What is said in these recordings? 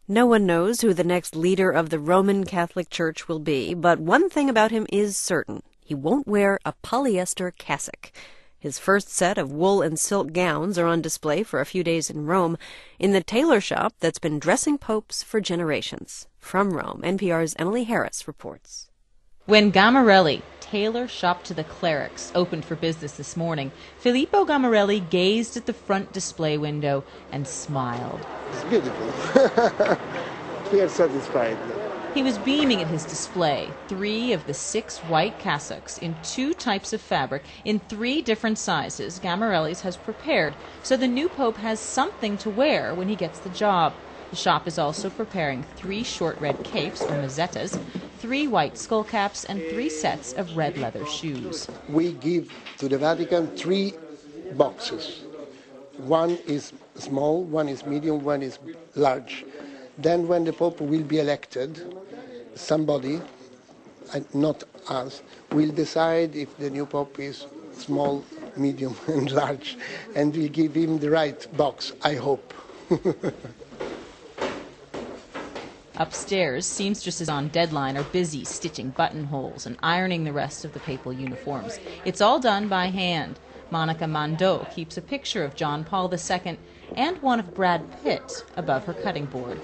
No one knows who the next leader of the Roman Catholic Church will be, but one thing about him is certain. He won't wear a polyester cassock. His first set of wool and silk gowns are on display for a few days in Rome, in the tailor shop that's been dressing popes for generations. From Rome, NPR's Emily Harris reports. When Gamarelli, tailor shop to the clerics, opened for business this morning, Filippo Gamarelli gazed at the front display window and smiled. It's beautiful. We are satisfied. He was beaming at his display, 3 of the 6 white cassocks in 2 types of fabric in 3 different sizes Gamarelli's has prepared, so the new pope has something to wear when he gets the job. The shop is also preparing 3 short red capes, or mazzettas, 3 white skull caps, and 3 sets of red leather shoes. We give to the Vatican 3 boxes. One is small, one is medium, one is large. Then when the Pope will be elected, somebody, not us, will decide if the new Pope is small, medium and large, and we give him the right box, I hope. Upstairs, seamstresses on deadline are busy stitching buttonholes and ironing the rest of the papal uniforms. It's all done by hand. Monica Mandot keeps a picture of John Paul II and one of Brad Pitt above her cutting board.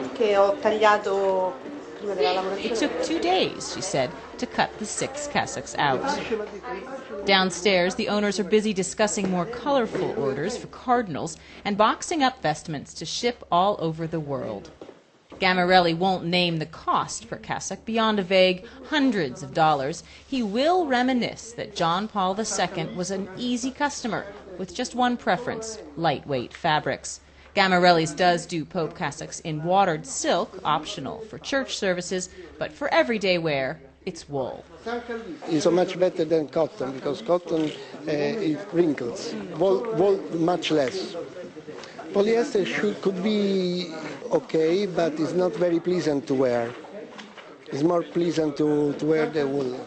It took 2 days, she said, to cut the 6 cassocks out. Downstairs, the owners are busy discussing more colorful orders for cardinals and boxing up vestments to ship all over the world. Gamarelli won't name the cost per cassock beyond a vague hundreds of dollars. He will reminisce that John Paul II was an easy customer with just one preference: lightweight fabrics. Gamarelli's does do Pope cassocks in watered silk, optional for church services, but for everyday wear, it's wool. It's so much better than cotton, because cotton it wrinkles. Wool much less. Polyester could be okay, but it's not very pleasant to wear. It's more pleasant to wear the wool.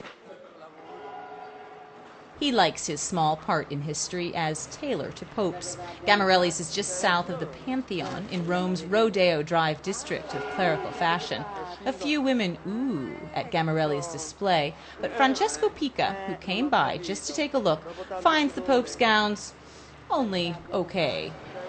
He likes his small part in history as tailor to popes. Gamarelli's is just south of the Pantheon in Rome's Rodeo Drive district of clerical fashion. A few women ooh at Gamarelli's display, but Francesco Pica, who came by just to take a look, finds the pope's gowns only okay.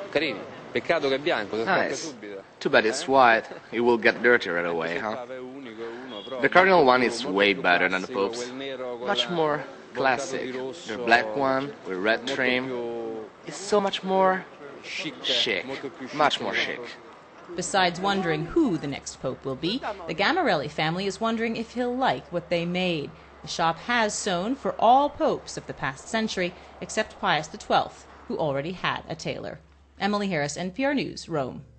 Nice. Too bad it's white. It will get dirty right away, huh? The cardinal one is way better than the Pope's. Much more classic. The black one with red trim is so much more chic. Much more chic. Besides wondering who the next pope will be, the Gamarelli family is wondering if he'll like what they made. The shop has sewn for all popes of the past century, except Pius XII, who already had a tailor. Emily Harris, NPR News, Rome.